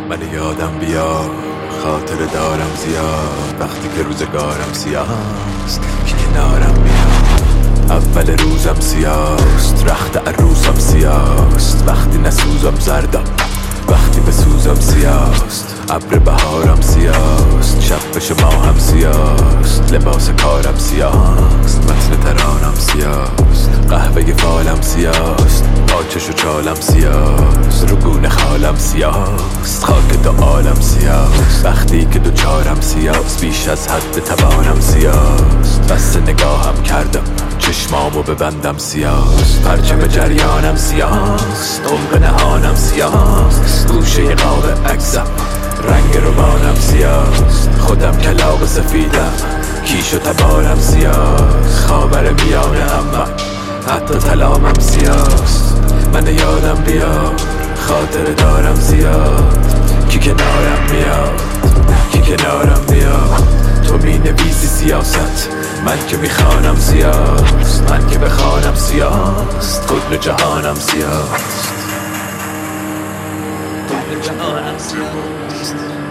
من یادم بیار، خاطر دارم زیاد وقتی که روزگارم سیاست که کنارم بیاد. اول روزم سیاست، رخت عروسم سیاست، وقتی نسوزم زردم، وقتی بسوزم سیاست. ابر بهارم سیاست، شب بشه ماهم سیاست، لباس کارم سیاست، متن ترانم سیاست، قهوه فالم سیاست، آتش و چالم سیاست، رو گونه خالم سیاست، خاک دو عالم سیاست. وقتی که دوچارم سیاست، بیش از حد توانم سیاست. بس نگاهم کردم، چشمامو ببندم سیاست، پرچم جریانم سیاست، عمق نهانم سیاست، گوشه قاب عکسم رنگ روانم سیاست. خودم کلاغ سفیدم، کیش و تبارم سیاست، خاور میانه اما حتی طلامم سیاست. من یادم بیار، خاطر دارم زیاد، کی کنارم میاد، کی کنارم میاد. تو می نویسی سیاست، من که میخوانم سیاست، من که بخوانم سیاست، کل جهانم سیاست، کل جهانم سیاست.